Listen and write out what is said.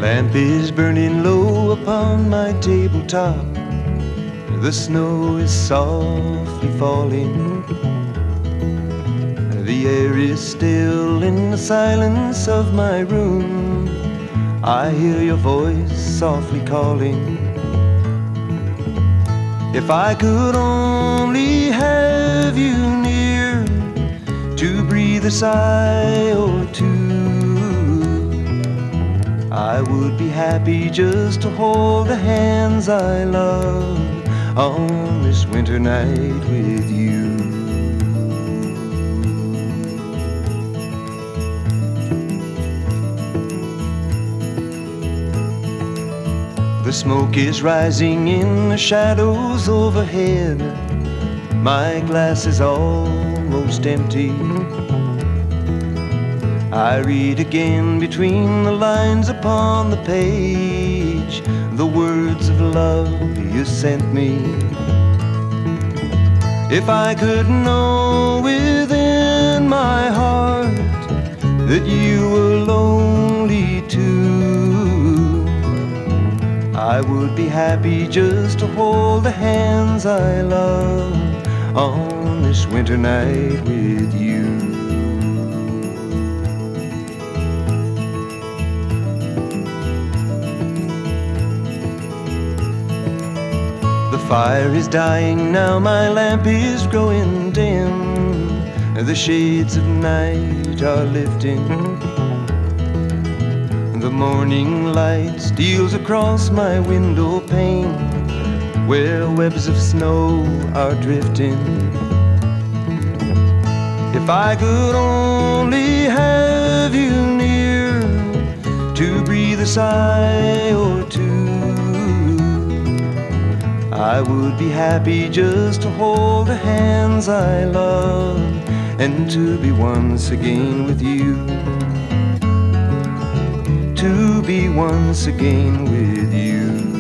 Lamp is burning low upon my tabletop. The snow is softly falling. The air is still in the silence of my room. I hear your voice softly calling. If I could only have you near to breathe a sigh or two, I would be happy just to hold the hands I love on this winter night with you. The smoke is rising in the shadows overhead. My glass is almost empty. I read again between the lines upon the page the words of love you sent me. If I could know within my heart that you were lonely too, I would be happy just to hold the hands I love on this winter night with you. The fire is dying now, my lamp is growing dim. The shades of night are lifting. The morning light steals across my window pane, where webs of snow are drifting. If I could only have you near to breathe a sigh or two, I would be happy just to hold the hands I love and to be once again with you. To be once again with you.